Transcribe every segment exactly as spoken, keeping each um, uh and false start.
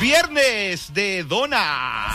Viernes de Dona.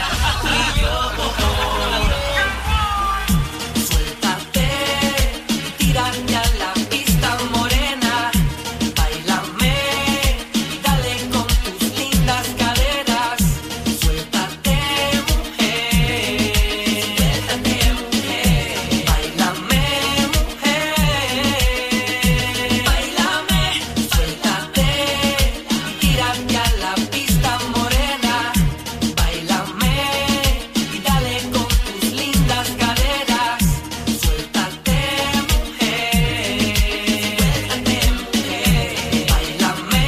Suéltate, tírate a la pista morena, bailame, dale con tus lindas caderas. Suéltate, mujer, suéltate, mujer, bailame, mujer, bailame, suéltate, tírate a la pista morena, bailame y dale con tus lindas caderas. Suéltate, mujer, suéltate, mujer, bailame,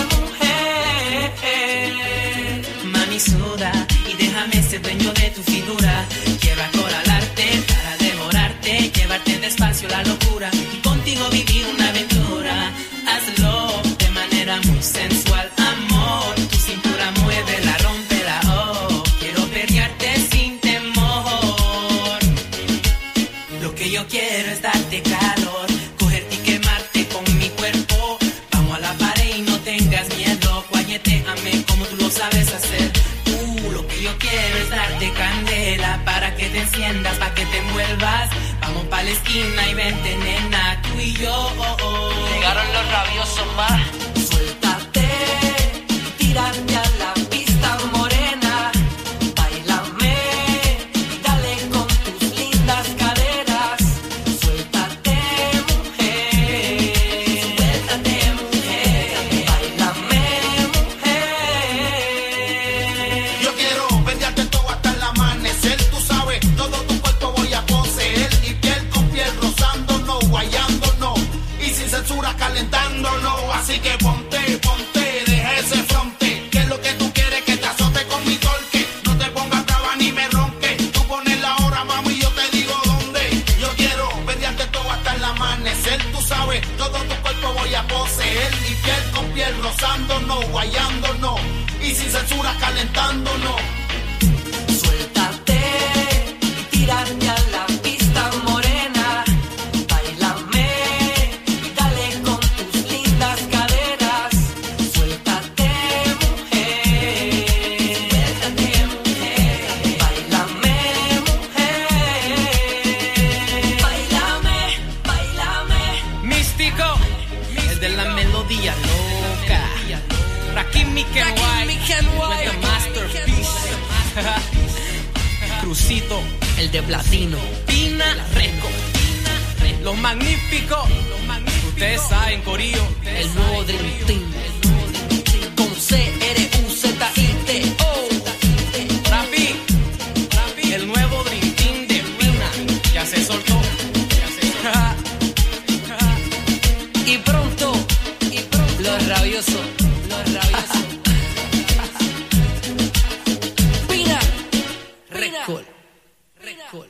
mujer. Mami, suda y déjame ser dueño de tu figura. Quiero acorralarte para devorarte, llevarte despacio la locura y contigo vivir una aventura. Hazlo de manera muy sensual, amor. Tu cintura muévela, rómpela, oh. Quiero perrearte sin temor. Lo que yo quiero es darte calor, cogerte y quemarte con mi cuerpo. Vamos a la pared y no tengas miedo, guayetéame como tú lo sabes hacer. Uh, lo que yo quiero es darte candela para que te enciendas, para que te envuelvas. Vamos pa' la esquina y vente, nena, tú y yo. Oh, oh. Llegaron los rabiosos más. Suéltate, tírate a la pista morena, bailame, dale con tus lindas caderas. Suéltate, mujer, suéltate, mujer, bailame, mujer. Yo quiero venderte todo hasta el amanecer, tú sabes, todo tu cuerpo voy a poseer, y piel con piel rozándonos, guayándonos, y sin censura calentándonos, así que ponte, ponte, deja ese fronte, que es lo que tú quieres, que te azote con mi torque, no te pongas brava ni me ronque, tú pones la hora, mami, y yo te digo dónde. Yo quiero venderte todo hasta el amanecer, tú sabes, todo tu cuerpo voy a poseer, y piel con piel rozándonos, guayándonos, y sin censura calentándonos. Suéltate, tírate a la pista morena, bailame, dale con tus lindas caderas. Suéltate, mujer, suéltate, mujer, bailame, mujer, bailame, bailame. Místico, el de la melodía loca. Rakim Miken White, with the masterpiece. Crucito, el de platino. Pina Reco, lo magnífico. Ustedes saben, corillo. El nuevo Dream Team, con C R U Z I T O. Rafi, el nuevo Dream Team de Pina. Ya se soltó. Y pronto, y pronto, los rabiosos, los rabiosos. Pina, Record, Record.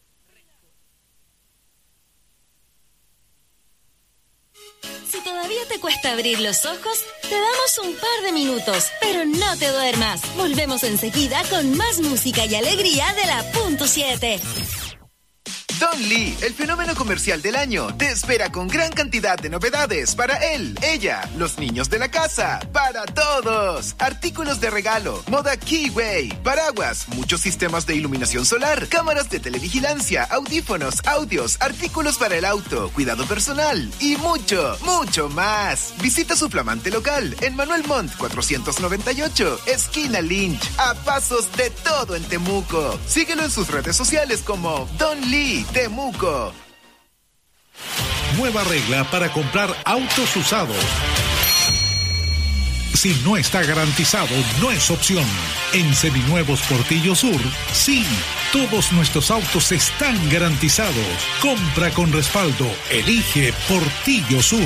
Si todavía te cuesta abrir los ojos, te damos un par de minutos, pero no te duermas. Volvemos enseguida con más música y alegría de la punto siete. Don Lee, el fenómeno comercial del año, te espera con gran cantidad de novedades para él, ella, los niños de la casa, para todos. Artículos de regalo, moda Keyway, paraguas, muchos sistemas de iluminación solar, cámaras de televigilancia, audífonos, audios, artículos para el auto, cuidado personal y mucho, mucho más. Visita su flamante local en Manuel Montt cuatrocientos noventa y ocho, esquina Lynch, a pasos de todo en Temuco. Síguelo en sus redes sociales como Don Lee Temuco. Nueva regla para comprar autos usados. Si no está garantizado, no es opción. En Seminuevos Portillo Sur, sí, todos nuestros autos están garantizados. Compra con respaldo. Elige Portillo Sur.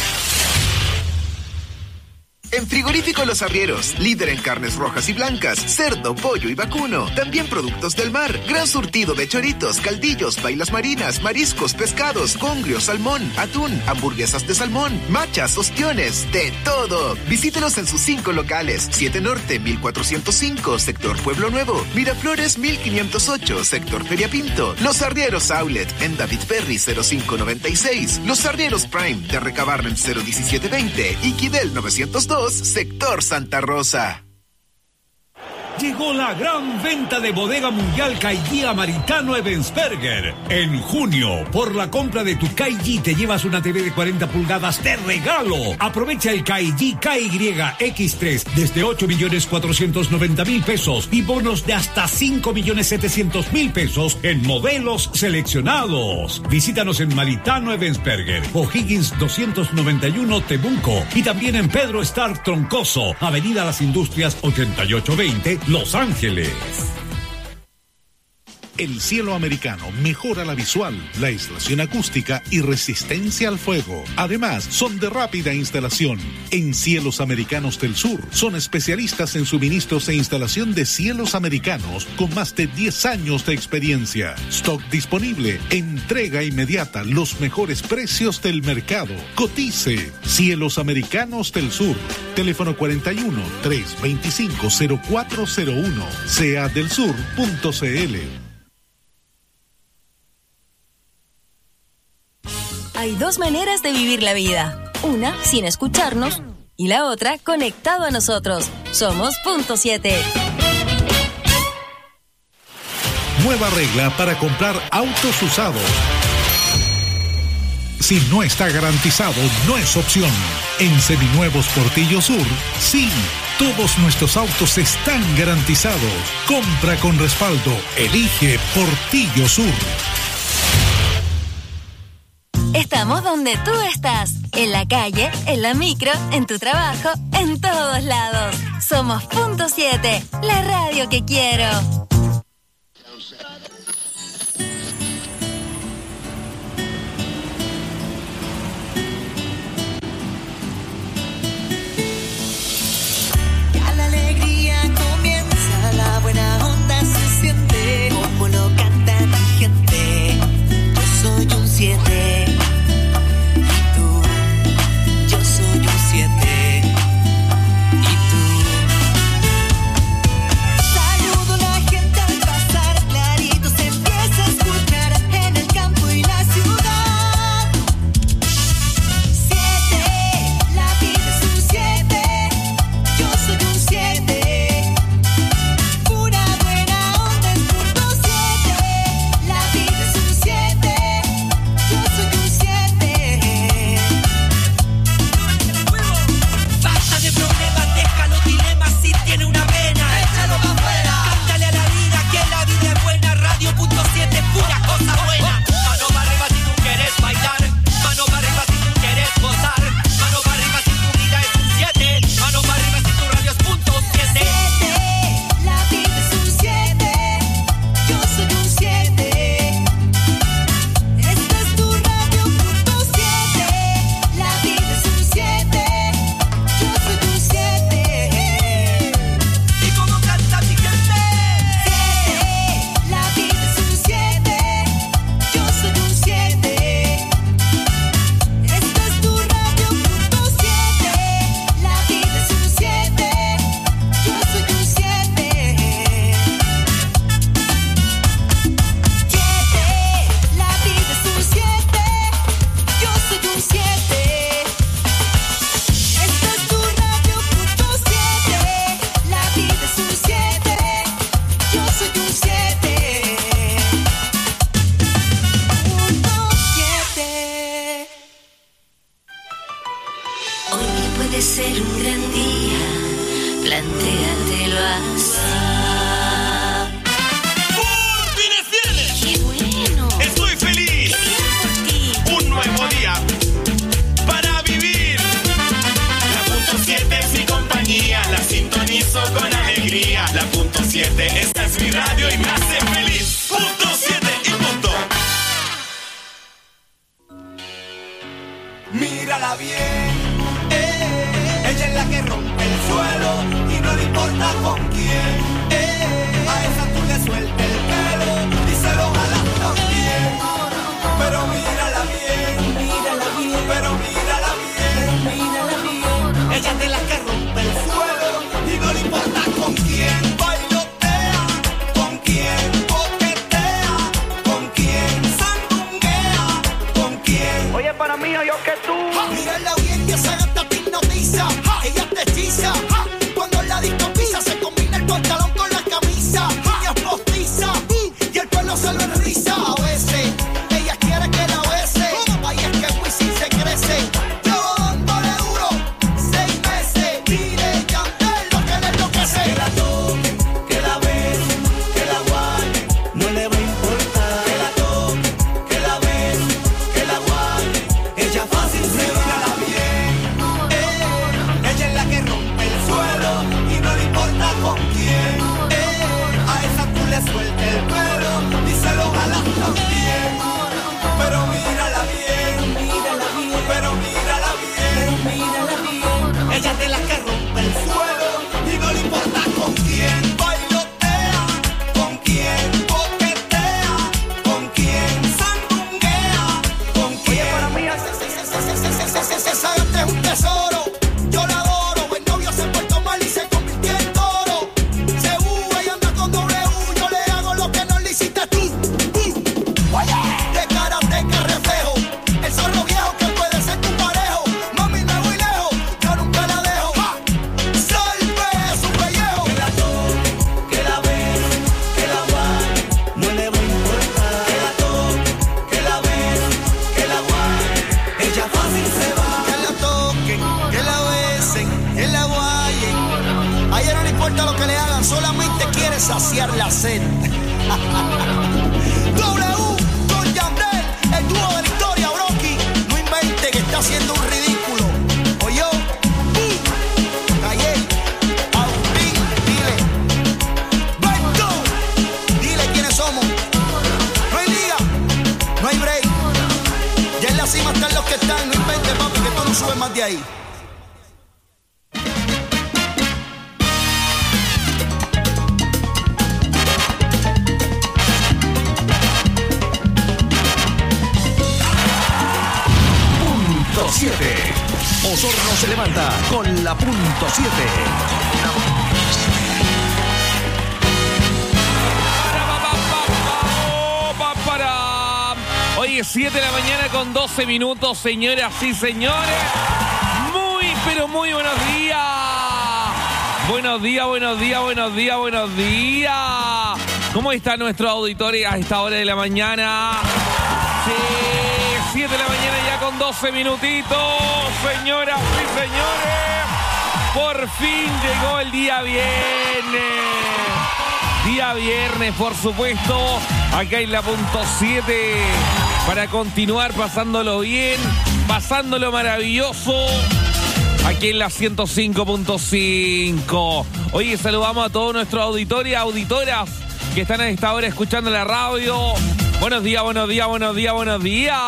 En Frigorífico Los Arrieros, líder en carnes rojas y blancas, cerdo, pollo y vacuno. También productos del mar, gran surtido de choritos, caldillos, bailas marinas, mariscos, pescados, congrio, salmón, atún, hamburguesas de salmón, machas, ostiones, de todo. Visítenos en sus cinco locales: siete Norte, mil cuatrocientos cinco, sector Pueblo Nuevo; Miraflores, mil quinientos ocho, sector Feria Pinto; Los Arrieros Outlet, en David Perry, cero cinco noventa y seis; Los Arrieros Prime, de Recabarren, cero diecisiete veinte; y Quidel novecientos dos, sector Santa Rosa. Llegó la gran venta de Bodega Mundial K G Amaritano Ebensberger. En junio, por la compra de tu K G te llevas una T V de cuarenta pulgadas de regalo. Aprovecha el K G K Y X tres desde ocho millones cuatrocientos noventa mil pesos y bonos de hasta cinco millones setecientos mil pesos en modelos seleccionados. Visítanos en Maritano Ebensberger, O'Higgins doscientos noventa y uno Temuco y también en Pedro Star Troncoso, Avenida Las Industrias ochenta y ocho veinte, Los Ángeles. El cielo americano mejora la visual, la aislación acústica y resistencia al fuego. Además, son de rápida instalación. En Cielos Americanos del Sur, son especialistas en suministros e instalación de cielos americanos con más de diez años de experiencia. Stock disponible, entrega inmediata, los mejores precios del mercado. Cotice. Cielos Americanos del Sur. Teléfono cuarenta y uno, trescientos veinticinco, cero cuatro cero uno. C A del sur punto c l. Hay dos maneras de vivir la vida. Una, sin escucharnos, y la otra, conectado a nosotros. Somos Punto siete. Nueva regla para comprar autos usados. Si no está garantizado, no es opción. En Seminuevos Portillo Sur, sí. Todos nuestros autos están garantizados. Compra con respaldo. Elige Portillo Sur. Estamos donde tú estás, en la calle, en la micro, en tu trabajo, en todos lados. Somos Punto siete, la radio que quiero. Ya la alegría comienza, la buena onda se siente, como lo canta mi gente. Yo soy un siete. Mírala bien que esa gata te hipnotiza. Ella te hechiza. Cuando la disco pisa se combina el pantalón con la Ella de la que rompe el suelo y no le importa con quién bailotea, con quién coquetea, con quién sandunguea, con quién. Oye, para mí esa gente es un tesoro. Yo la adoro. El novio se portó mal y se convirtió en toro. Se uva y anda con doble U. Yo le hago lo que no le hiciste tú. De karateca reflejo. El zorro viejo que puede ser tu parejo. Mami, me voy lejos. Yo nunca la dejo. Salve su pellejo. Que la toque, que la bese, que la guay. No le va a importar. Que la toque, que la bese, que la guay. Ella fácil se va. Que la toquen, que la besen, que la guayen. A ella no le importa lo que le hagan, solamente quiere saciar la sed. W con Yandel, el dúo de la historia, Brocky. No invente que está haciendo un ridículo. O yo, uh, Calle, Agustín, dile. Beto, dile quiénes somos. No hay liga, no hay break. Ya en la cima están los que están. No invente, papi, que tú no subes más de ahí. siete. Osorno se levanta con la punto siete. Hoy es siete de la mañana con doce minutos, señoras y señores. Muy, pero muy buenos días. Buenos días, buenos días, buenos días, buenos días. ¿Cómo está nuestro auditorio a esta hora de la mañana? Sí, siete de la mañana ya con doce minutitos, señoras y señores. Por fin llegó el día viernes. Día viernes, por supuesto. Acá en la punto siete para continuar pasándolo bien, pasándolo maravilloso. Aquí en la ciento cinco punto cinco. Oye, saludamos a todos nuestros auditores y auditoras que están a esta hora escuchando la radio. Buenos días, buenos días, buenos días, buenos días.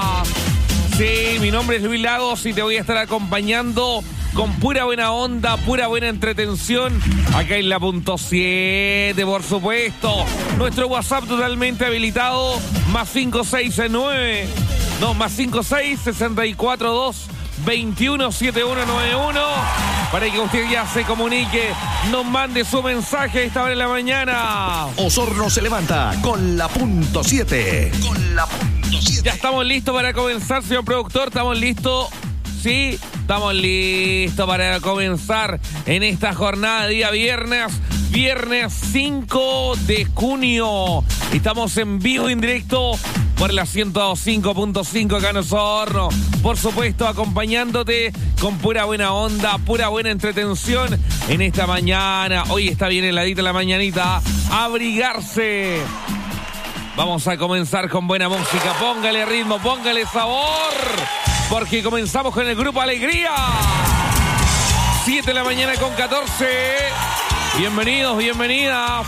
Sí, mi nombre es Luis Lagos y te voy a estar acompañando con pura buena onda, pura buena entretención, acá en la punto siete, por supuesto. Nuestro WhatsApp totalmente habilitado, más cinco seis nueve, no, más cinco seis sesenta y cuatro dos veintiuno setenta y uno noventa y uno, para que usted ya se comunique, nos mande su mensaje a esta hora de la mañana. Osorno se levanta con la punto siete. Con la punto siete. Ya estamos listos para comenzar, señor productor, estamos listos. Sí, estamos listos para comenzar en esta jornada de día viernes, viernes cinco de junio. Estamos en vivo, en directo por la ciento cinco punto cinco acá en Osorno. Por supuesto, acompañándote con pura buena onda, pura buena entretención en esta mañana. Hoy está bien heladita la mañanita. Abrigarse. Vamos a comenzar con buena música. Póngale ritmo, póngale sabor. Porque comenzamos con el Grupo Alegría. siete de la mañana con catorce. Bienvenidos, bienvenidas.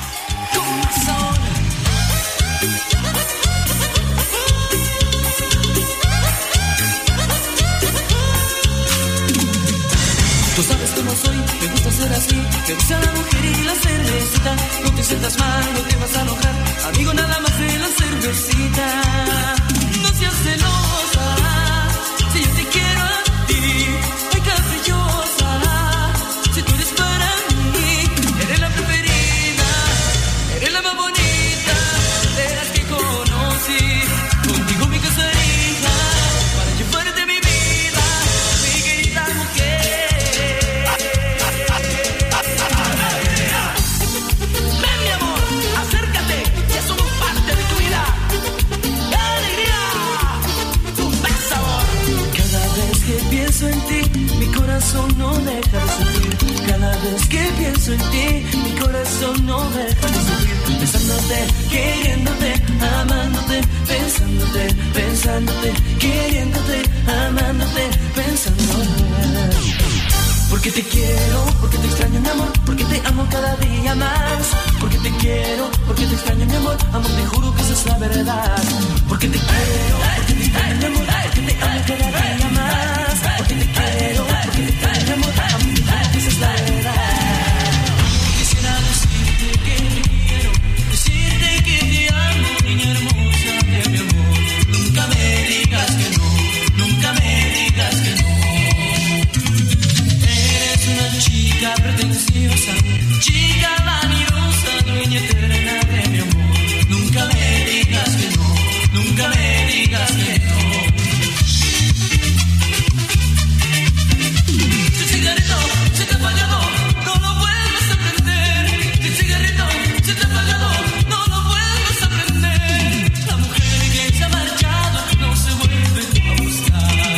Tú sabes cómo soy, me gusta ser así. Te gusta la mujer y la cervecita. No te sientas mal, no te vas a enojar. Amigo, nada más de la cervecita. No seas celosa. Si yo te quiero a ti, ay caprichosa. Si tú eres para mí, eres la preferida, eres la más bonita de las que conocí. Contigo me casaría para llevarte mi vida, mi querida mujer. Ven mi amor, acércate, ya somos parte de tu vida. ¡Alegría! Pienso en ti, mi corazón no deja de sufrir. Cada vez que pienso en ti, mi corazón no deja de sufrir. Pensándote, queriéndote, amándote, pensándote, pensándote, queriéndote, amándote, pensándote. Porque te quiero, porque te extraño mi amor, porque te amo cada día más. Porque te quiero, porque te extraño mi amor, amor te juro que esa es la verdad. Porque te quiero, porque te extraño mi amor, porque te amo cada día más. Porque te quiero, porque te extraño mi amor, amor preciosa, chica vanidosa, dueña eterna de mi amor. Nunca me digas que no, nunca me digas que no. Si el cigarrito se te ha apagado, no lo vuelvas a prender. Si el cigarrito se te ha apagado, no lo vuelvas a prender. La mujer que se ha marchado no se vuelve a buscar.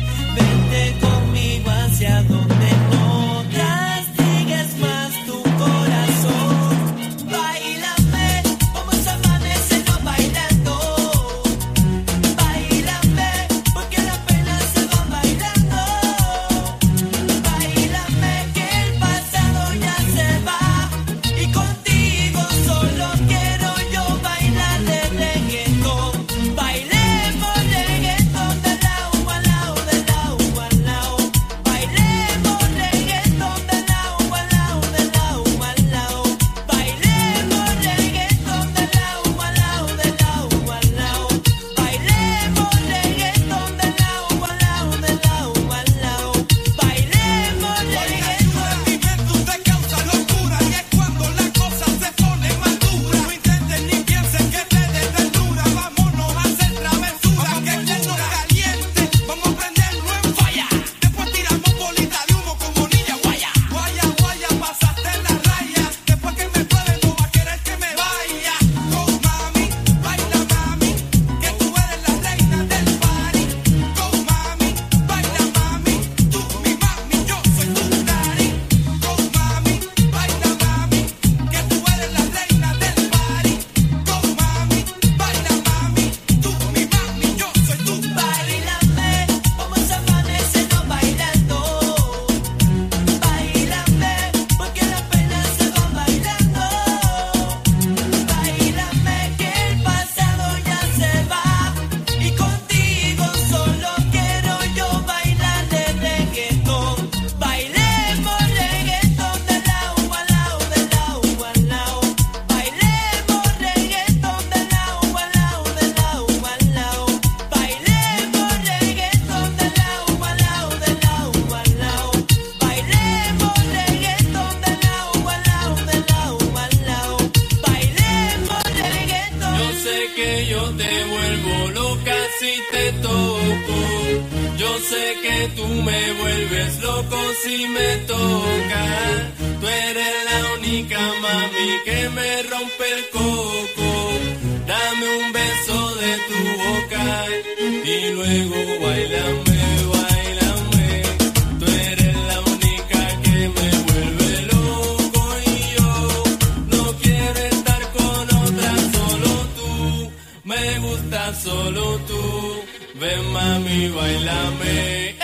Donde no castigues más tu corazón. yo te vuelvo loca si te toco. Yo sé que tú me vuelves loco si me tocas. Tú eres la única mami que me rompe el coco. Dame un beso de tu boca y luego bailame, bailame. Tú eres la única que me vuelve loco y yo no quiero estar con otra, solo tú. Me gusta solo tú. Ven mami, bailame.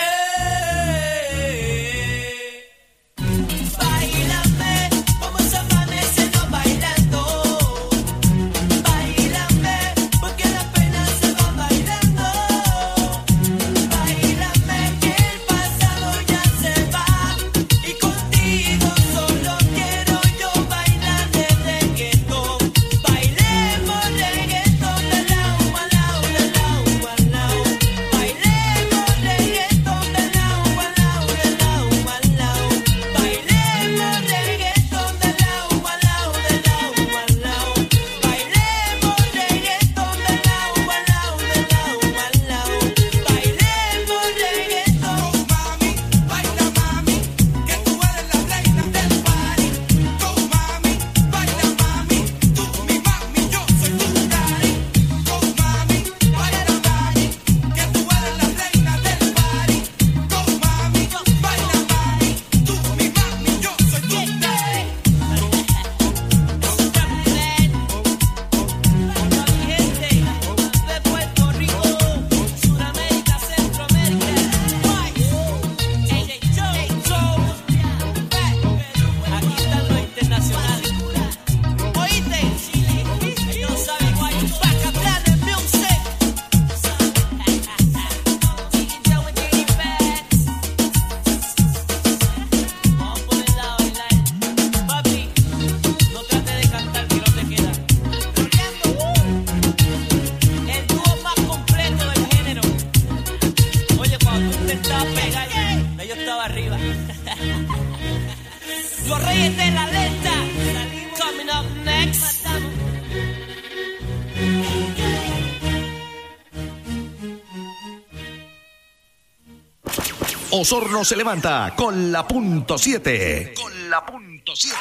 Osorno se levanta con la punto siete. Con la punto siete.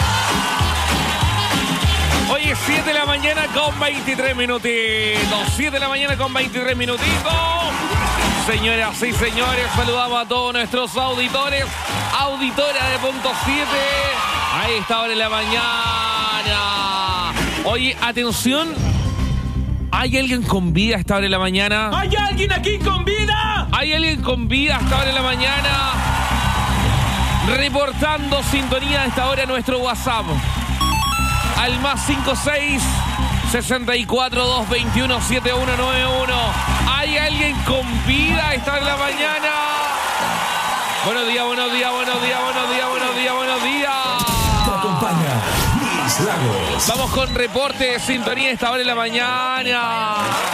Hoy es siete de la mañana con veintitrés minutitos. siete de la mañana con veintitrés minutitos. Señoras y señores, saludamos a todos nuestros auditores. Auditora de punto siete. A esta hora de la mañana. Oye, atención. ¿Hay alguien con vida a esta hora de la mañana? ¿Hay alguien aquí con vida? ¿Hay alguien con vida a esta hora de la mañana? Reportando sintonía a esta hora nuestro WhatsApp. Al más cinco seis, sesenta y cuatro, doscientos veintiuno, setenta y uno noventa y uno. ¿Hay alguien con vida a esta hora de la mañana? Buenos días, buenos días, buenos días, buenos días, buenos días, buenos días. Te acompaña Luis Lagos. Vamos con reporte de sintonía a esta hora de la mañana.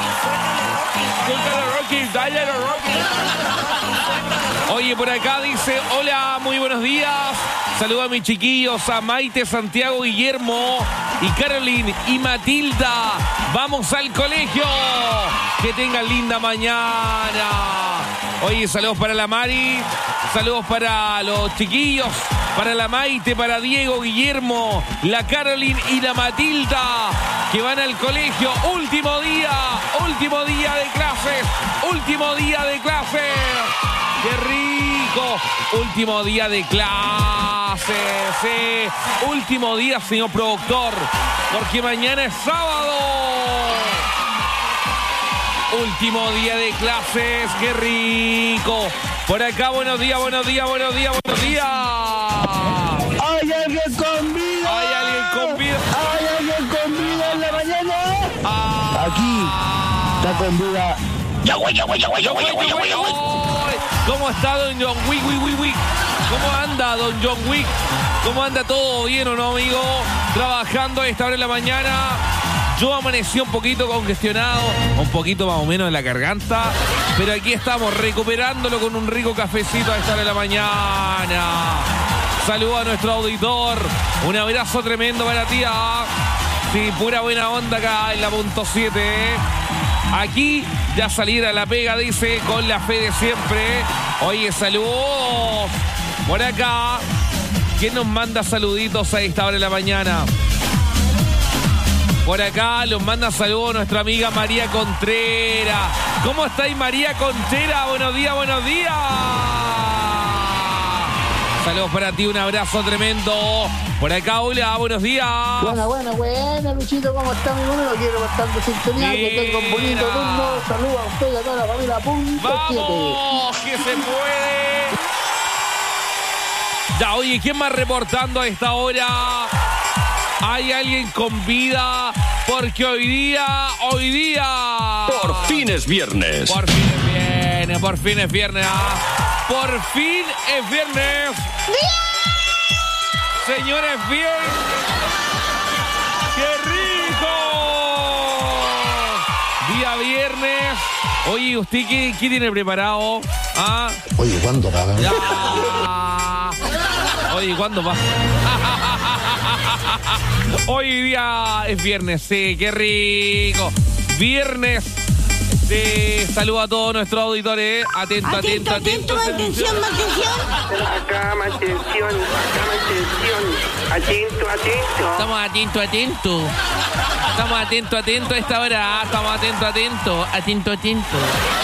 Oye, por acá dice, hola, muy buenos días. Saludo a mis chiquillos, a Maite, Santiago, Guillermo y Caroline y Matilda. Vamos al colegio. Que tengan linda mañana. Oye, saludos para la Mari, saludos para los chiquillos, para la Maite, para Diego, Guillermo, la Caroline y la Matilda, que van al colegio. Último día, último día de clases, último día de clases. ¡Qué rico! Último día de clases, sí. Último día, señor productor, porque mañana es sábado. Último día de clases, qué rico. Por acá, buenos días, buenos días, buenos días, buenos días. ¿Hay alguien con vida? ¿Hay alguien con vida? ¿Hay alguien con vida en la mañana? Ah. Aquí está con vida. ¿Cómo está don John Wick, Wick, Wick, Wick? ¿Cómo anda don John Wick? ¿Cómo anda todo bien o no, amigo? Trabajando a esta hora de la mañana. Yo amanecí un poquito congestionado, un poquito más o menos en la garganta, pero aquí estamos recuperándolo con un rico cafecito a esta hora de la mañana. Saludo a nuestro auditor, un abrazo tremendo para ti. ¿Ah? Sí, pura buena onda acá en la punto siete. ¿eh? Aquí ya saliera la pega, dice, con la fe de siempre. Oye, saludos. Por acá, ¿quién nos manda saluditos a esta hora de la mañana? Por acá los manda saludos nuestra amiga María Contreras. ¿Cómo estáis, María Contreras? Buenos días, buenos días. Saludos para ti, un abrazo tremendo. Por acá, hola, buenos días. Buena, buena, buena, Luchito, ¿cómo está mi número? Quiero cortar de sintonía, que tengo un bonito turno. Saludos a usted y a toda la familia punto siete. ¡Vamos! ¡Que se puede! Ya, oye, ¿quién más reportando a esta hora? ¿Hay alguien con vida? Porque hoy día, hoy día... Por fin es viernes. Por fin es viernes, por fin es viernes. ¿ah? Por fin es viernes. Señores, bien. ¡Qué rico! Día viernes. Oye, ¿usted qué, qué tiene preparado? ¿Ah? Oye, ¿cuándo pagan? Ya. Oye, ¿cuándo va? Hoy día es viernes, sí, qué rico. Viernes. Sí, saludo a todos nuestros auditores. Atento, atento, atento. Atento, atención, más atención. Acá, más atención, acá, más atención. Atento, atento. Estamos atentos, atentos. Estamos atentos, atentos a esta hora. Estamos atentos, atentos. Atento, atento.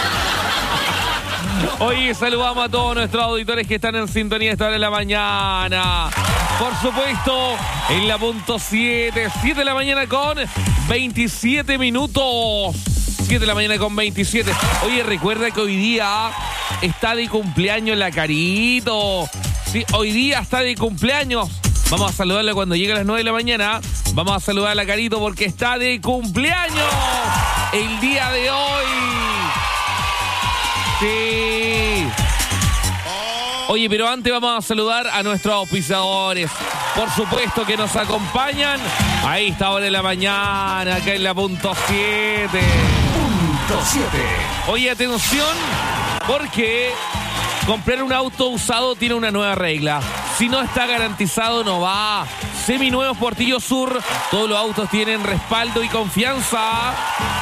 Hoy saludamos a todos nuestros auditores que están en sintonía a esta hora de la mañana. Por supuesto, en la punto siete, siete de la mañana con veintisiete minutos. siete de la mañana con veintisiete. Oye, recuerda que hoy día está de cumpleaños la Carito. Sí, hoy día está de cumpleaños. Vamos a saludarla cuando llegue a las nueve de la mañana. Vamos a saludar a la Carito porque está de cumpleaños el día de hoy. Sí. Oye, pero antes vamos a saludar a nuestros auspiciadores. Por supuesto que nos acompañan a esta hora de la mañana, acá en la punto siete. Punto siete. Oye, atención, porque comprar un auto usado tiene una nueva regla. Si no está garantizado, no va. Seminuevos Portillo Sur. Todos los autos tienen respaldo y confianza.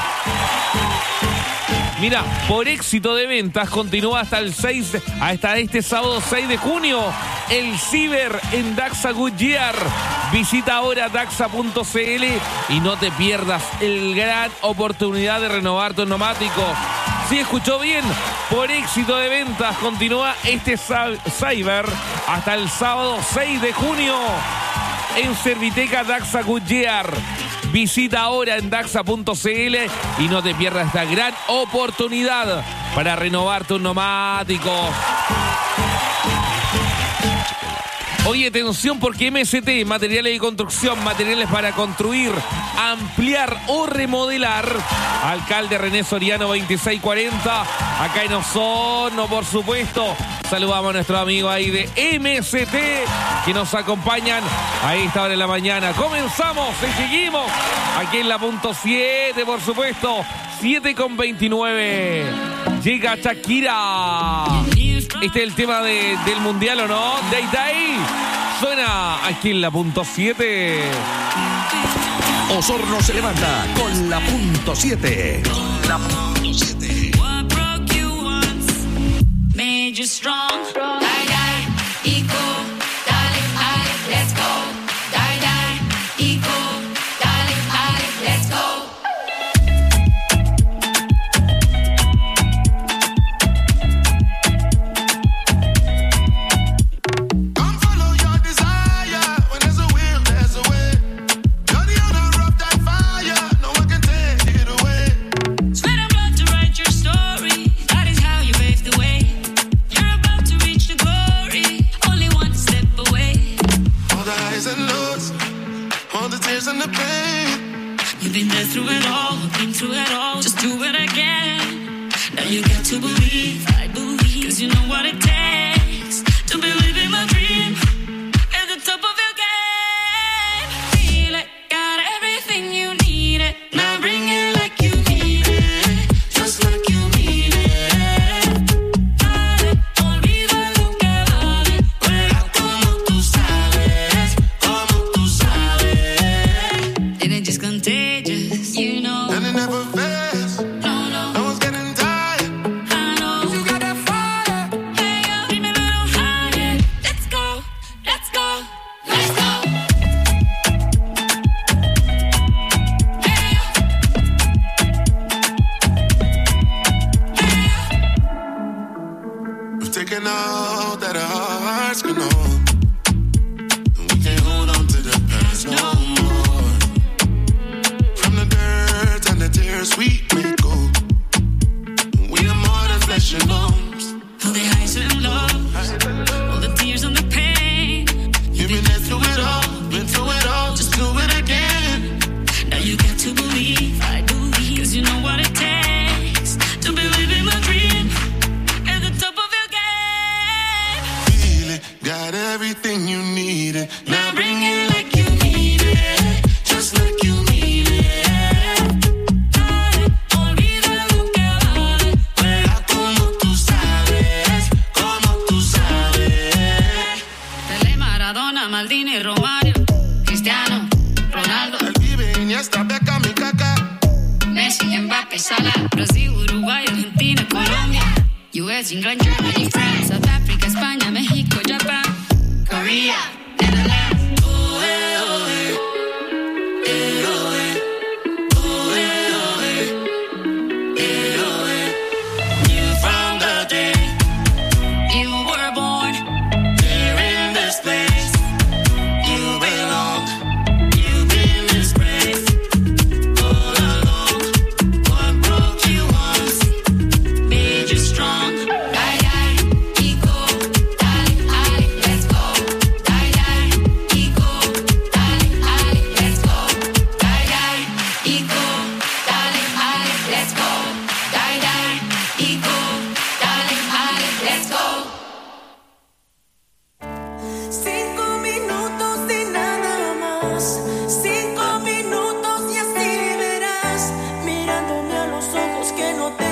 Mira, por éxito de ventas continúa hasta el seis, hasta este sábado seis de junio, el Ciber en Daxa Goodyear. Visita ahora daxa punto c l y no te pierdas el gran oportunidad de renovar tu neumático. Si escuchó bien, por éxito de ventas continúa este Ciber hasta el sábado seis de junio en Serviteca Daxa Goodyear. Visita ahora en daxa punto c l y no te pierdas esta gran oportunidad para renovar tus neumáticos. Oye, atención porque M S T, materiales de construcción, materiales para construir, ampliar o remodelar. Alcalde René Soriano veintiséis cuarenta, acá en Osorno, por supuesto. Saludamos a nuestros amigos ahí de M S T que nos acompañan a esta hora de la mañana. Comenzamos y seguimos aquí en la punto siete, por supuesto. siete con veintinueve. Llega Shakira. Este es el tema de, del mundial, ¿o no? Day Day. Suena aquí en la punto siete. Osorno se levanta con la punto siete. La punto siete. What broke you once made you strong. Die, die, eco, dale, dale, let's go. Die, die, eco, dale, dale, let's go. You've been there through it all, been through it all, just do it again. Now you got to believe, I believe, cause you know what it takes to believe in my dream. At the top of your game, feel it, got everything you need it. Now bring it like you mean it, just like you mean it. Dale, olvida lo que vale, juega como tú sabes, como tú sabes. Didn't just figuring out that our hearts can hold. And we can't hold on to the past no more. From the dirt and the tears we may go. We are more than flesh and bones. All the highs and lows, all the tears and the pain. You've been there through it all, been through it all, just do it again. Now you got to believe, I believe, cause you know what it takes to believe in my dream at the top of your game. Feel it, got everything you needed. Now bring it like you need it, just like you need it. Dale, olvida lo que vale, juega como tú sabes, como tú sabes. Pelé, Maradona, Maldini, Romario, Cristiano, Ronaldo, Iniesta, Beckham y Kaká, Messi, Mbappé, Salah, Brasil, Uruguay, Argentina, Colombia, U S, England, Germany, France, South Africa, España, México, Japan, Korea, Netherlands. Oh, eh, oh, eh. Eh, oh, eh. Oh, eh, oh, eh. Eh, oh, eh. you from the day You were born here in this place. You belong. Strong. Die, die, ego, dale, dale, let's go. Die, die, ego, dale, dale, let's go. Die, die, ego, dale, dale, let's go. Die, die, ego, dale, dale, let's go. Cinco minutos y nada más. Cinco minutos y así verás, mirándome a los ojos que no te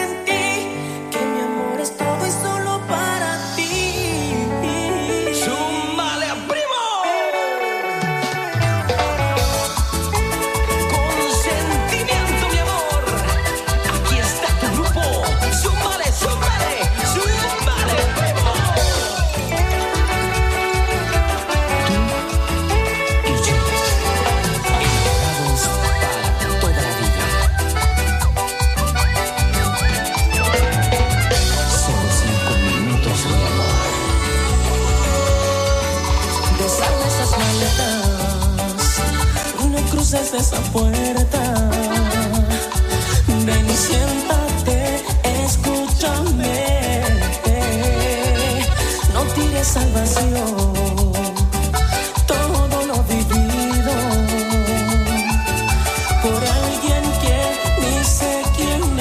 esa puerta, ven y siéntate, escúchame, no tires al vacío todo lo vivido por alguien que ni sé quién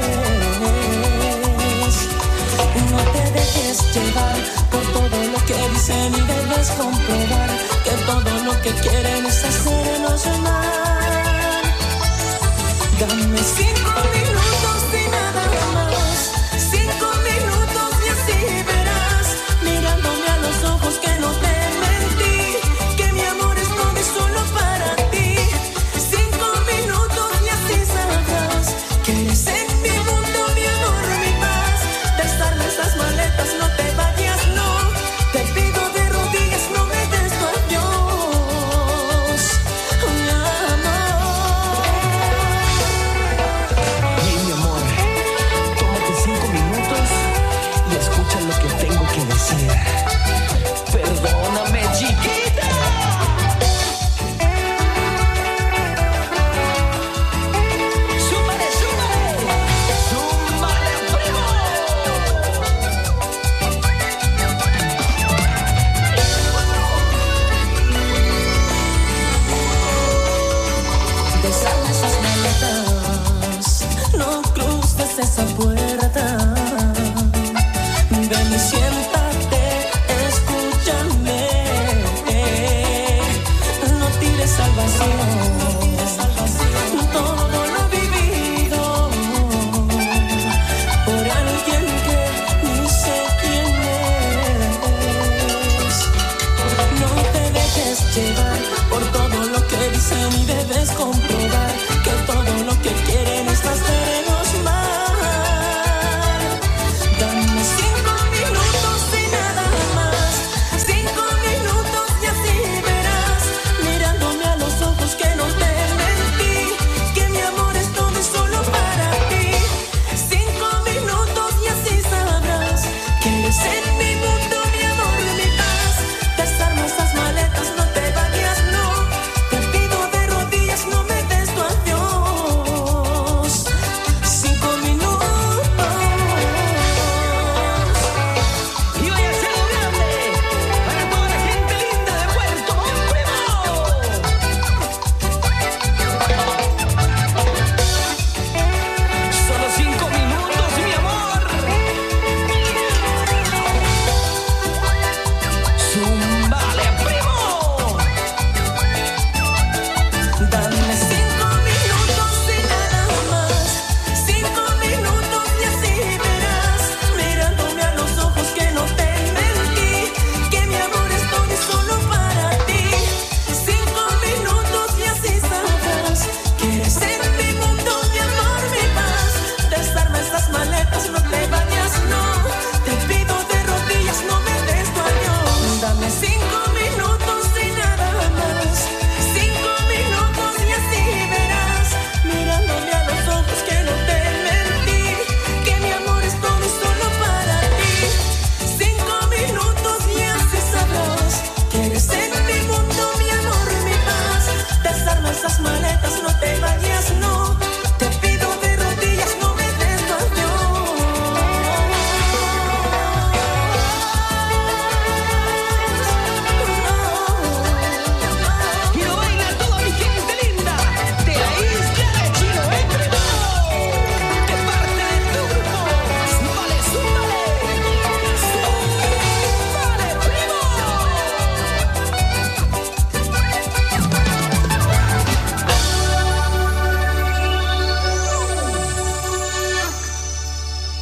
es. No te dejes llevar por todo lo que dicen y debes comprobar que todo lo que quieren es hacernos mal. Dame cinco minutos y nada más. Cinco minutos y así verás, mirándome a los ojos que no te mentí, que mi amor es todo y solo para ti. Cinco minutos y así sabrás que eres en mi mundo, mi amor, mi paz. Desarme esas maletas, no te vayas, no. Te pido de rodillas, no me des tu adiós, mi amor. Perdóname, chiquita. Súmale, súmale. Súmale, primo. Desarma esas maletas, no cruces esa puerta. Ven y siéntate, escúchame, no tires al vacío todo lo vivido por alguien que ni sé quién es. No te dejes llevar por todo lo que dicen y debes comprobar que todo lo que quieren es hacernos mal. Dame cinco minutos.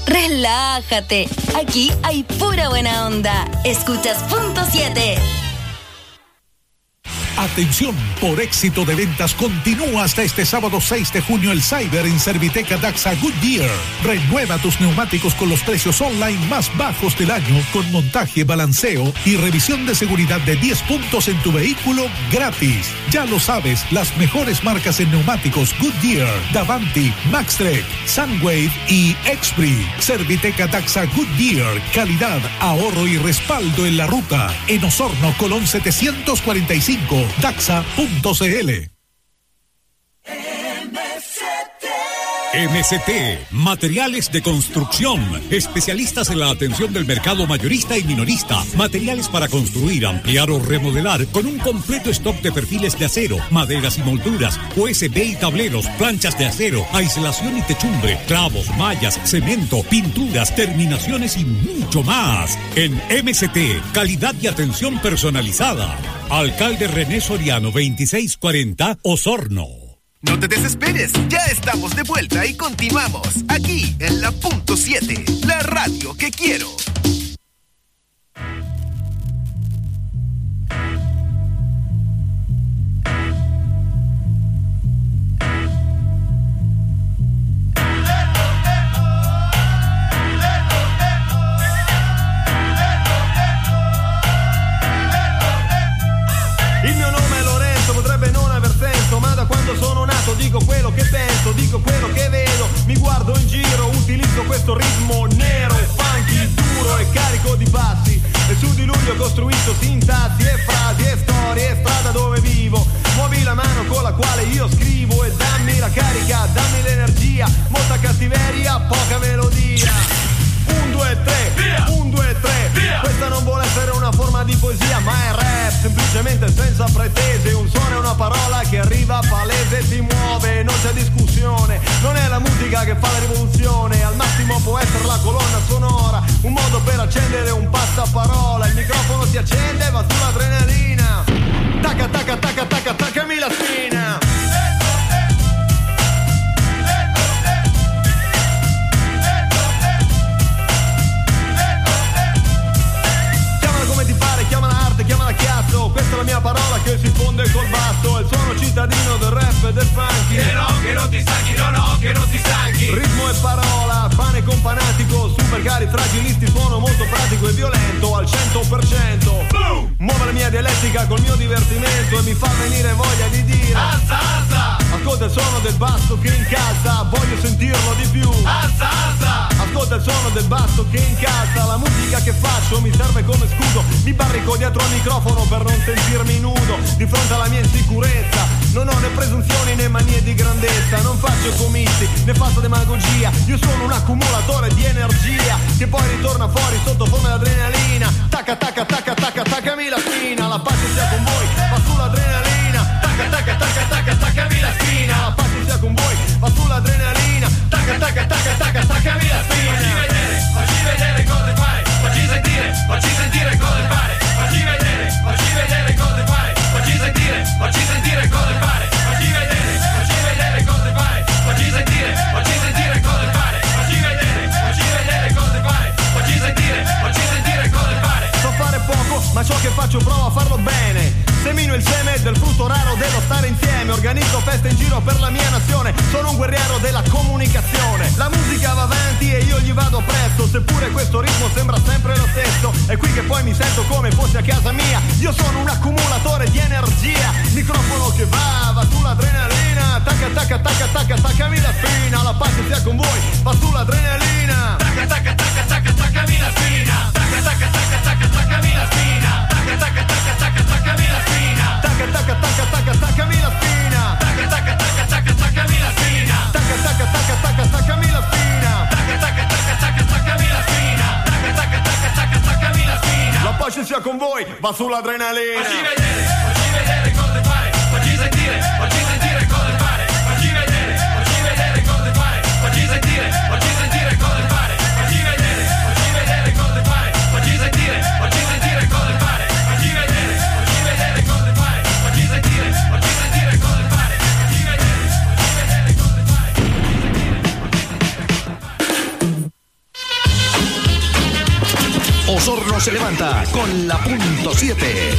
Relájate. Aquí hay pura buena onda. Escuchas Punto siete. Atención, por éxito de ventas continúa hasta este sábado seis de junio el Cyber en Serviteca Daxa Goodyear. Renueva tus neumáticos con los precios online más bajos del año, con montaje, balanceo y revisión de seguridad de diez puntos en tu vehículo gratis. Ya lo sabes, las mejores marcas en neumáticos Goodyear, Davanti, Maxtrek, Sunwave y Expri. Serviteca Daxa Goodyear, calidad, ahorro y respaldo en la ruta. En Osorno, Colón setecientos cuarenta y cinco. Daxa punto c l. M S T, materiales de construcción, especialistas en la atención del mercado mayorista y minorista, materiales para construir, ampliar o remodelar, con un completo stock de perfiles de acero, maderas y molduras, U S B y tableros, planchas de acero, aislación y techumbre, clavos, mallas, cemento, pinturas, terminaciones y mucho más. En M S T, calidad y atención personalizada. Alcalde René Soriano, veintiséis cuarenta, Osorno. No te desesperes, ya estamos de vuelta y continuamos aquí en la Punto siete, la radio que quiero. Il mio nome è Lorenzo, potrebbe non aver senso, ma da quando sono nato dico quello che penso, dico quello che vedo, mi guardo in giro, utilizzo questo ritmo nero, funky, duro e carico di bassi, e su di lui ho costruito sintassi e frasi e storie e strada dove vivo. Muovi la mano con la quale io scrivo e dammi la carica, dammi l'energia, molta cattiveria, poca melodia. Un, due, tre, via! Un, due, tre, via! Questa non vuole essere una forma di poesia, ma è rap, semplicemente senza pretese. Un suono è una parola che arriva palese, si muove, non c'è discussione. Non è la musica che fa la rivoluzione, al massimo può essere la colonna sonora, un modo per accendere un passaparola. Il microfono si accende, va sull'adrenalina. Tacca, tacca, tacca, tacca, taccami la spina. Chiamala arte, chiamala chiazzo, questa è la mia parola che si fonde col basso, è il suono cittadino del rap e del funky. Che no, che non ti stanchi, no, no, che non ti stanchi. Ritmo e parola, pane con fanatico, super cari fragilisti, suono molto pratico e violento al cento per cento. Boom! Muove la mia dialettica col mio divertimento e mi fa venire voglia di dire alza, alza! Ascolta il suono del basso che incalza, voglio sentirlo di più. Alza, alza! Ascolta il suono del basso che incalza, la musica che faccio mi serve come scudo, mi barrico dietro al microfono per non sentirmi nudo di fronte alla mia insicurezza. Non ho né presunzioni né manie di grandezza, non faccio comizi né faccio demagogia, io sono un accumulatore di energia che poi ritorna fuori sotto forma di adrenalina. Tacca tacca tacca tacca taccami la spina, la pace sia con voi, va sull'adrenalina. Tacca tacca tacca tacca taccami la spina, la pace sia con voi, va sull'adrenalina. Tacca tacca tacca tacca taccami la spina. Facci vedere, facci vedere cosa fare, facci sentire, facci sentire cosa fare, facci vedere, facci vedere cosa fare, facci sentire, facci sentire cosa fare, facci vedere, facci vedere cosa fare, facci sentire, facci sentire cosa fare, facci vedere, facci vedere cosa fare, facci sentire, facci sentire cosa fare. So fare poco, ma ciò che faccio provo a farlo bene. Semino il seme del frutto raro dello stare insieme, organizzo feste in giro per la mia nazione, sono un guerriero della comunicazione. La musica va avanti e io gli vado presto, seppure questo ritmo sembra sempre lo stesso, è qui che poi mi sento come fossi a casa mia. Io sono un accumulatore di energia, microfono che va, va sull'adrenalina. Tacca tacca tacca tacca taccami la spina, la pace sia con voi, va sull'adrenalina. Tacca tacca tacca tacca taccami la spina, tacca tacca tacca tacca taccami la spina, tacca tacca tacca tacca taccami la spina, tacca tacca tacca tacca taccami la spina, tacca tacca tacca tacca taccami la spina, tacca tacca tacca tacca taccami la spina, tacca tacca tacca tacca taccami la spina, tacca tacca tacca tacca taccami la spina. La pace sia con voi, va sull'adrenalina. Facci vedere, facci vedere cosa fare, facci sentire, facci sentire cosa fare, facci vedere, facci vedere cosa fare, facci sentire, facci sentire cosa fare, facci vedere, facci vedere cosa fare, facci sentire, facci sentire cosa fare, facci vedere, facci vedere cosa fare, facci sentire, facci sentire cosa fare, facci vedere, facci vedere cosa fare. Osorno se levanta con la punto siete.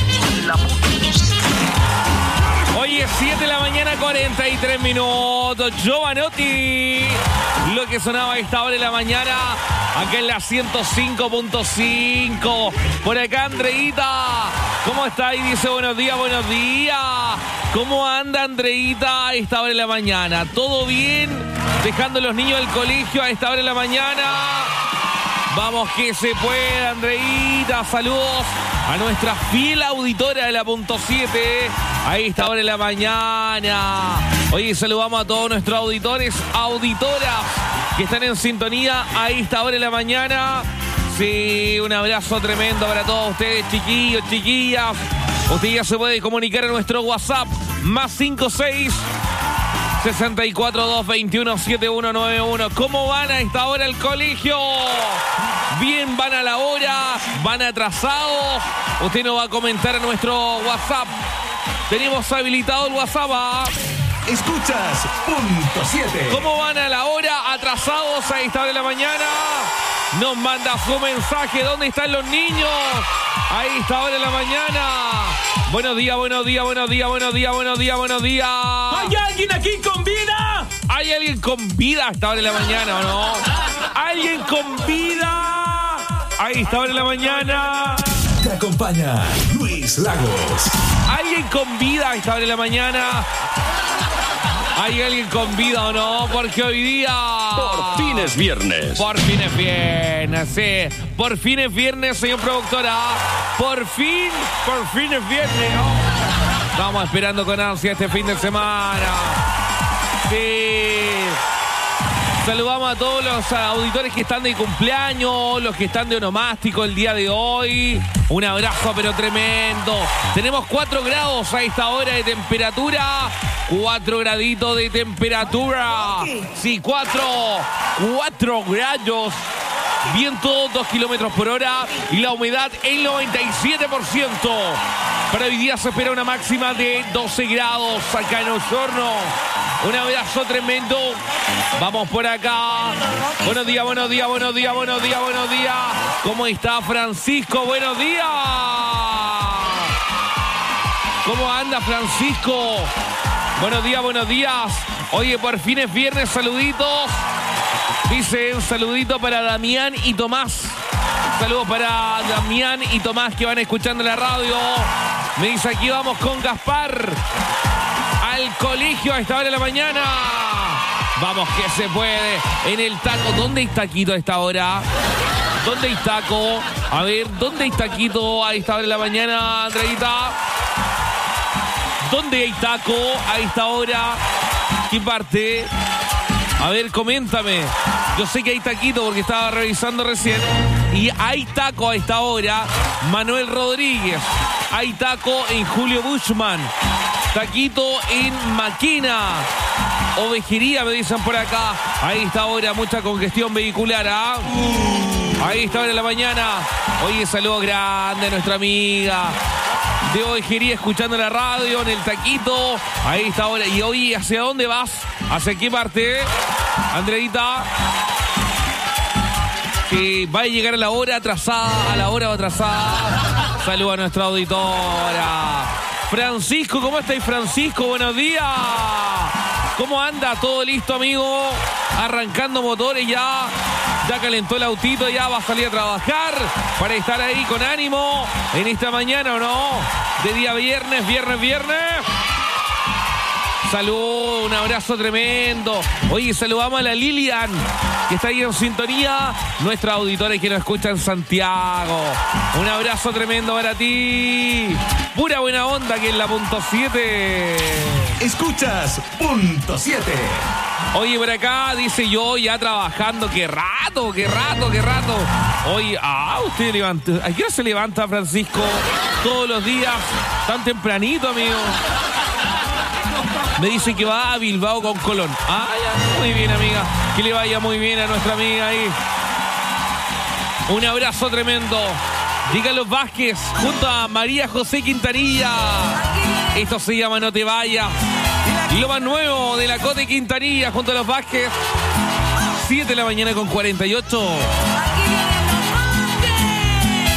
Hoy es siete de la mañana, cuarenta y tres minutos. Giovanotti. Lo que sonaba a esta hora de la mañana, acá en la ciento cinco punto cinco. Por acá, Andreita. ¿Cómo está? Y dice buenos días, buenos días. ¿Cómo anda, Andreita, a esta hora de la mañana? ¿Todo bien? Dejando a los niños del colegio a esta hora de la mañana. Vamos que se puede, Andreita. Saludos a nuestra fiel auditora de la punto siete. A esta hora de la mañana. Oye, saludamos a todos nuestros auditores, auditoras que están en sintonía a esta hora de la mañana. Sí, un abrazo tremendo para todos ustedes, chiquillos, chiquillas. Usted ya se puede comunicar a nuestro WhatsApp, más cinco seis, sesenta y cuatro, dos veintiuno, setenta y uno noventa y uno. ¿Cómo van a esta hora al colegio? Bien, van a la hora, van atrasados. Usted nos va a comentar a nuestro WhatsApp. Tenemos habilitado el WhatsApp. ¿Ah? Escuchas punto siete. ¿Cómo van a la hora? Atrasados a esta hora de la mañana. Nos manda su mensaje. ¿Dónde están los niños? A esta hora de la mañana. Buenos días, buenos días, buenos días, buenos días, buenos días, buenos días. ¿Hay alguien aquí con vida? ¿Hay alguien con vida a esta hora de la mañana o no? ¿Alguien con vida a esta hora de la mañana? Te acompaña Luis Lagos. ¿Alguien con vida a esta hora de la mañana? ¿Hay alguien con vida o no? Porque hoy día... Por fin es viernes. Por fin es viernes, sí. Por fin es viernes, señor productora. Por fin, por fin es viernes. Oh. Estamos esperando con ansia este fin de semana. Sí. Saludamos a todos los auditores que están de cumpleaños, los que están de onomástico el día de hoy. Un abrazo pero tremendo. Tenemos cuatro grados a esta hora de temperatura. cuatro graditos de temperatura. Sí, cuatro. cuatro grados. Viento dos kilómetros por hora y la humedad el noventa y siete por ciento. Para hoy día se espera una máxima de doce grados acá en Osorno. Un abrazo tremendo. Vamos por acá. Buenos días, buenos días, buenos días, buenos días, buenos días. ¿Cómo está Francisco? Buenos días. ¿Cómo anda Francisco? Buenos días, buenos días. Oye, por fin es viernes, saluditos. Dice un saludito para Damián y Tomás. Saludos para Damián y Tomás que van escuchando la radio. Me dice aquí vamos con Gaspar al colegio a esta hora de la mañana. Vamos que se puede. En el taco. ¿Dónde hay taquito a esta hora? ¿Dónde hay taco? A ver, ¿dónde hay taquito a esta hora de la mañana, Andreita? ¿Dónde hay taco a esta hora? ¿Qué parte? A ver, coméntame. Yo sé que hay taquito porque estaba revisando recién. Y hay taco a esta hora. Manuel Rodríguez. Hay taco en Julio Bushman. Taquito en Maquina. Ovejería, me dicen por acá. Ahí está ahora mucha congestión vehicular. ¿Ah? Ahí está ahora en la mañana. Oye, saludo grande a nuestra amiga de Ovejería escuchando la radio en el taquito. Ahí está ahora. Y hoy, ¿hacia dónde vas? ¿Hacia qué parte? Andreita. Que va a llegar a la hora atrasada, a la hora atrasada. Saludo a nuestra auditora. Francisco, ¿cómo estáis, Francisco? Buenos días. ¿Cómo anda? ¿Todo listo, amigo? Arrancando motores ya. Ya calentó el autito, ya va a salir a trabajar para estar ahí con ánimo en esta mañana, ¿o no? De día viernes, viernes, viernes. Salud, un abrazo tremendo. Oye, saludamos a la Lilian, que está ahí en sintonía. Nuestra auditora que nos escucha en Santiago. Un abrazo tremendo para ti. Pura buena onda que en la punto siete. Escuchas punto siete. Oye, por acá dice yo ya trabajando. Qué rato, qué rato, qué rato. Oye, ah, usted levanta. ¿A qué hora se levanta, Francisco? Todos los días, tan tempranito, amigo. Me dice que va a Bilbao con Colón. Ah, ya, muy bien, amiga. Que le vaya muy bien a nuestra amiga ahí. Un abrazo tremendo. Dígalos Vázquez junto a María José Quintanilla. Esto se llama No Te Vayas. Lo más nuevo de la Cote Quintanilla junto a los Vázquez. siete de la mañana con cuarenta y ocho.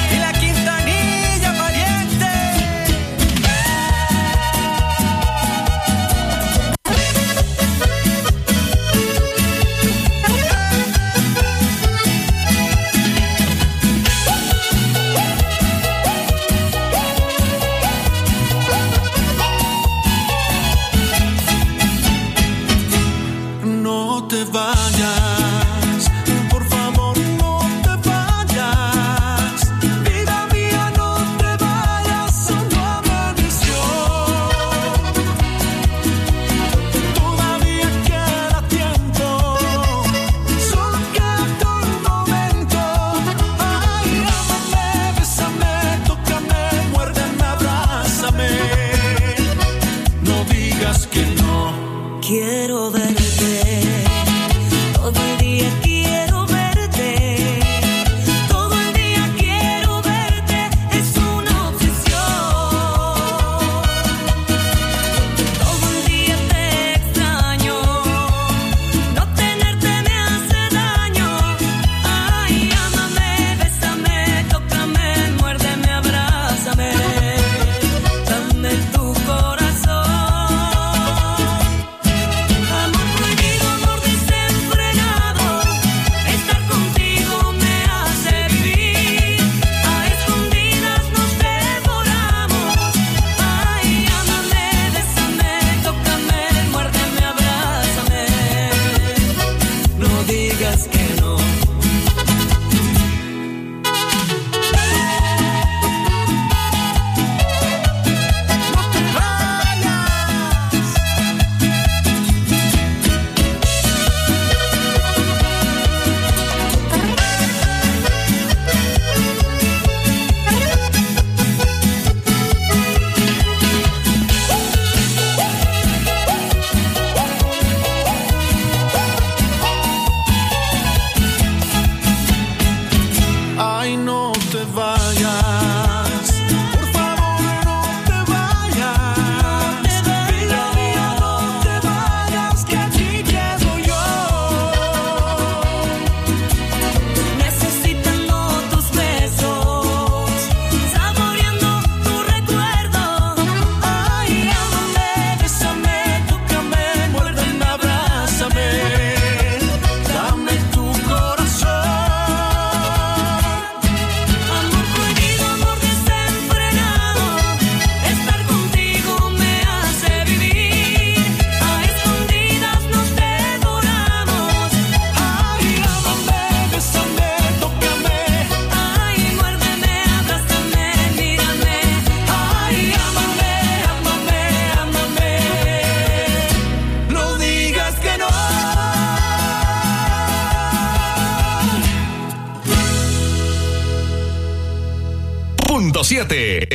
punto siete.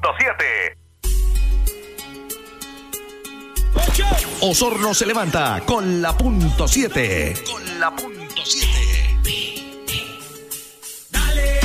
Osorno se levanta con la punto siete. Con la punto siete. Dale,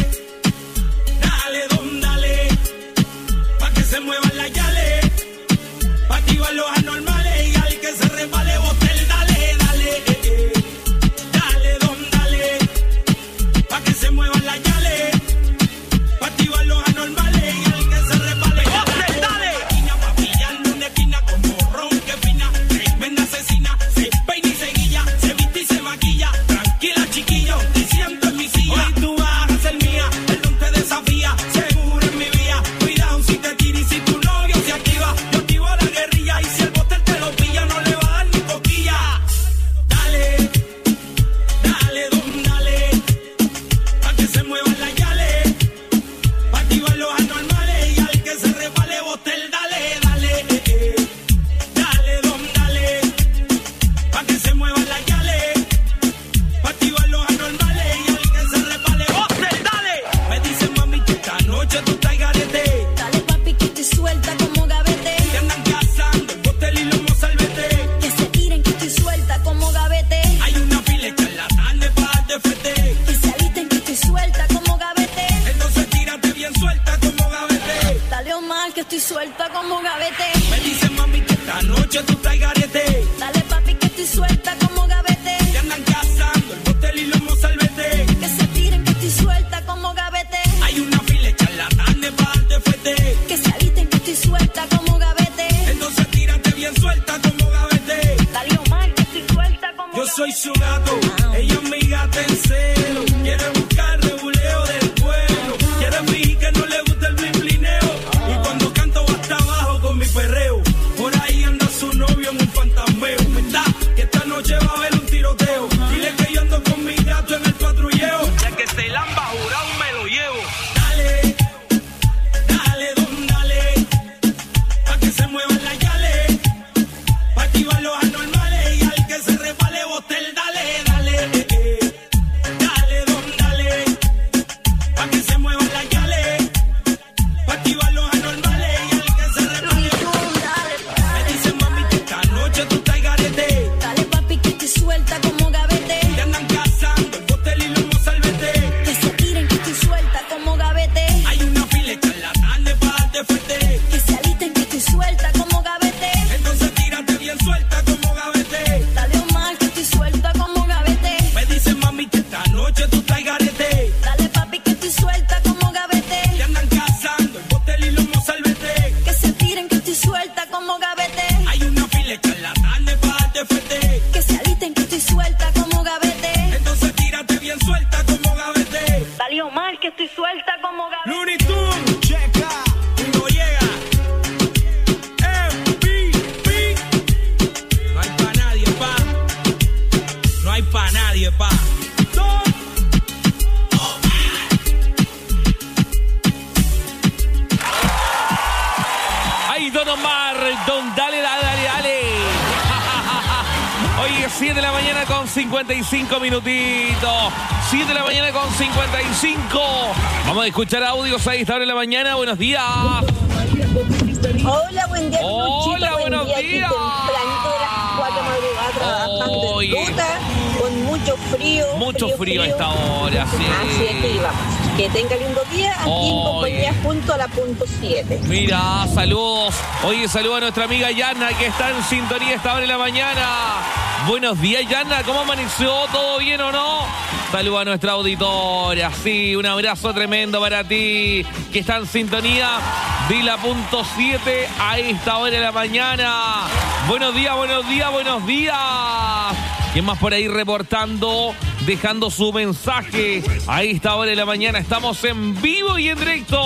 dale, don, dale, pa' que se muevan las yales, pa' activar los anormales y al que se resbale botel, dale, dale, eh, eh. Dale, don, dale, pa' que se muevan las yales, pa' activar los anormales y al que se resbale botel, dale. Esquina pa' pillarle una esquina como ron que fina, tremenda asesina, se peina y se guilla, se viste y se maquilla, tranquila chiquillo, te siento en mi silla. Hoy tú vas a ser mía, el don te desafía, seguro en mi vía, cuidado si te tira y si tu novio se activa, yo activo la guerrilla y si el botel te lo pilla no le va a dar ni coquilla. Dale, dale, don, dale, pa' que se muevan las yales, pa' activar los anormales y al que se resbale botel, dale, dale, eh, eh. Dale, don, dale, pa' que se muevan las yales, pa' activar los anormales y al que se resbale botel, dale. Me dicen mami que esta noche tú estás garete, Dale papi que estoy suelta como gavete. que andan cazando el botel y lomo salvete. Que se tiren que estoy suelta como gavete. Hay una fila de charlatanes pa' darte fete, Que se alisten que estoy suelta como gavete. entonces tírate bien suelta como gavete. Dale Omar que estoy suelta como gavete. Me dicen mami que esta noche tú estás garete, Dale papi que estoy suelta como gavete. que andan cazando el botel y lomo salvete. Que se tiren que estoy suelta como gavete. Hay una fila de charlatanes pa' darte fete, Que se alisten que estoy suelta como gavete. entonces tírate bien suelta como gavete. Dale Omar que estoy suelta como Yo soy su gato, ella es mi gata en celo. Quiere buscar reguleo del pueblo, quiere fingir que no le gusta el blimblineo. Y cuando canto va hasta abajo con mi perreo. Por ahí anda su novio en un fantasmeo. ¿Verdad? Que esta noche va a haber un tiroteo. Dile que yo ando con mi gato en el patrulleo. Ya que se lamba jurado me lo llevo. Dale, dale, don, dale, pa' que se muevan las yales, pa' activar los anormales y al que se resbale botel, dale, dale, eh, eh. Dale, don, dale, pa' que se muevan las yales, pa' activar los anormales y al que se resbale botel. Me dicen mami que esta noche tú estás garete, Dale papi que estoy suelta como gavete. que andan cazando el botel y lomo salvete. Que se tiren que estoy suelta como gavete. Hay una fila de charlatanes pa' darte fuerte, Que se alisten que estoy suelta como gavete. entonces tírate bien suelta como gavete. Dale Omar que estoy suelta como gavete. Me dicen mami que esta noche tú estás garete, Dale papi que estoy suelta como gavete. que andan cazando el botel y lomo salvete. Que se tiren que estoy suelta como gavete. Hay una fila de charlatanes pa' darte fuerte, Que se alisten que estoy suelta como gavete. entonces tírate bien suelta como gavete. Dale Omar que estoy suelta como gavete. Looney Tunes, checa, no llega. M V P. No hay pa' nadie, pa. No hay pa' nadie, pa. Don Ay, Don Omar, Don Dale, dale, dale, dale. Hoy es siete de la mañana con cincuenta y cinco minutitos. siete de la mañana con cincuenta y cinco. Vamos a escuchar audios a esta hora de la mañana. Buenos días. Hola, buen día. Hola, Luchito, buenos buen día, aquí días. tempranito de las cuatro de madrugada trabajando Oye. en ruta, con mucho frío. Mucho frío a esta hora, sí. Así es que iba. Que tenga lindo día aquí en Oye. compañía junto a la punto siete. Mira, saludos. Oye, saludos a nuestra amiga Yana que está en sintonía a esta hora de la mañana. Buenos días, Yana. ¿Cómo amaneció? ¿Todo bien o no? Saludos a nuestra auditoria. Sí, un abrazo tremendo para ti que está en sintonía de la punto siete a esta hora de la mañana. Buenos días, buenos días, buenos días. ¿Quién más por ahí reportando, dejando su mensaje a esta hora de la mañana? Estamos en vivo y en directo.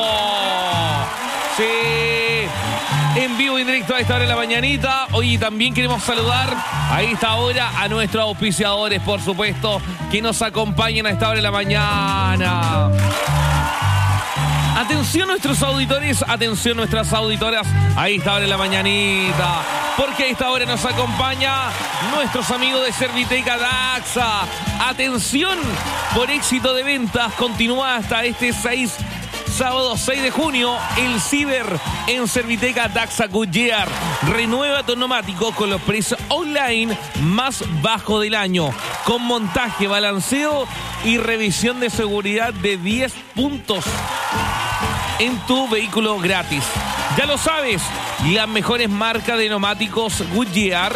Sí, en vivo y en directo a esta hora de la mañanita. Hoy también queremos saludar a esta hora a nuestros auspiciadores, por supuesto, que nos acompañan a esta hora de la mañana. Atención nuestros auditores, atención nuestras auditoras a esta hora de la mañanita, porque a esta hora nos acompaña nuestros amigos de Serviteca Daxa. Atención, por éxito de ventas, continúa hasta este seis Sábado seis de junio, el Ciber en Serviteca Daxa Goodyear. Renueva tu neumático con los precios online más bajos del año. Con montaje, balanceo y revisión de seguridad de diez puntos en tu vehículo gratis. Ya lo sabes, las mejores marcas de neumáticos Goodyear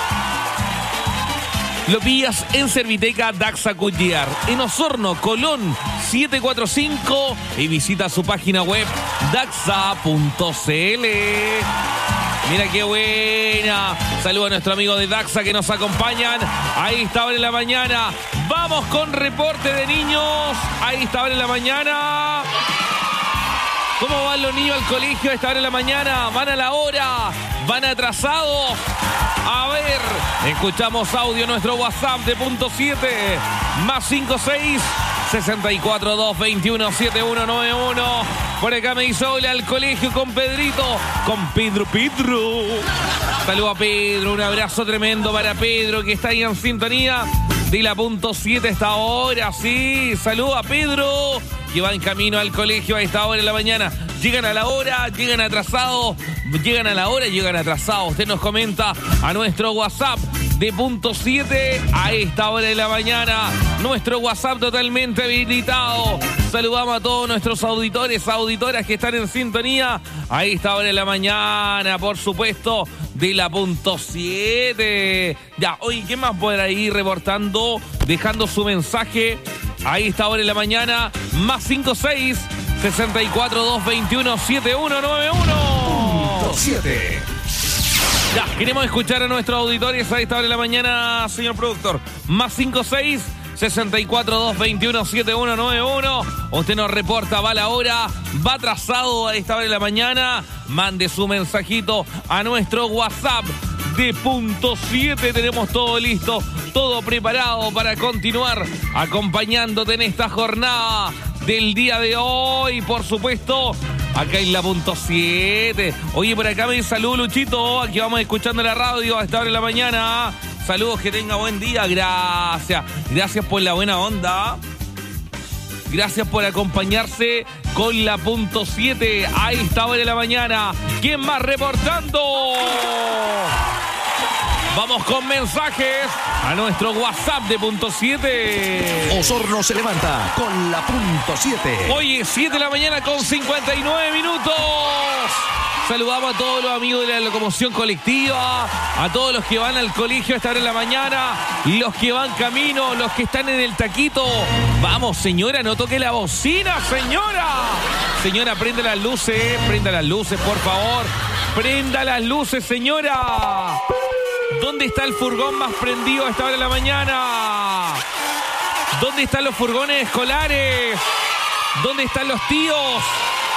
lo pillas en Serviteca Daxa Goodyear, en Osorno, Colón siete cuatro cinco, y visita su página web daxa punto c l. Mira qué buena. Saludos a nuestro amigo de Daxa que nos acompañan. Ahí está ahora en la mañana. Vamos con reporte de niños. Ahí está ahora en la mañana. ¿Cómo van los niños al colegio a esta hora de la mañana? ¿Van a la hora? ¿Van atrasados? A ver, escuchamos audio en nuestro WhatsApp de punto siete. Más cinco seis, sesenta y cuatro, dos veintiuno, setenta y uno noventa y uno. Por acá me dice hola al colegio con Pedrito. Con Pedro, Pedro. Saludos a Pedro, un abrazo tremendo para Pedro que está ahí en sintonía de la punto siete a esta hora. Sí, saludos a Pedro que va en camino al colegio a esta hora de la mañana. Llegan a la hora, llegan atrasados, llegan a la hora, llegan atrasados. Usted nos comenta a nuestro WhatsApp de punto siete a esta hora de la mañana. Nuestro WhatsApp totalmente habilitado. Saludamos a todos nuestros auditores, auditoras que están en sintonía a esta hora de la mañana, por supuesto, de la punto siete. Ya, oye, ¿qué más por ahí reportando? Dejando su mensaje a esta hora de la mañana. Más cinco seis, sesenta y cuatro, dos veintiuno, setenta y uno noventa y uno. punto siete. Ya, queremos escuchar a nuestros auditores a esta hora de la mañana, señor productor. Más cinco seis, sesenta y cuatro, dos veintiuno, setenta y uno noventa y uno. Usted nos reporta, va a la hora, va atrasado a esta hora de la mañana. Mande su mensajito a nuestro WhatsApp de punto siete. Tenemos todo listo, todo preparado para continuar acompañándote en esta jornada del día de hoy, por supuesto, acá en la punto siete. Oye, por acá me saludó Luchito, aquí vamos escuchando la radio a esta hora de la mañana. Saludos, que tenga buen día, gracias. Gracias por la buena onda. Gracias por acompañarse con la punto siete a esta hora de la mañana. ¿Quién más reportando? Vamos con mensajes a nuestro WhatsApp de punto siete. Osorno se levanta con la punto siete. Oye, siete de la mañana con cincuenta y nueve minutos. Saludamos a todos los amigos de la locomoción colectiva, a todos los que van al colegio a esta hora de la mañana, los que van camino, los que están en el taquito. Vamos, señora, no toque la bocina, señora. Señora, prenda las luces, prenda las luces, por favor. Prenda las luces, señora. ¿Dónde está el furgón más prendido a esta hora de la mañana? ¿Dónde están los furgones escolares? ¿Dónde están los tíos?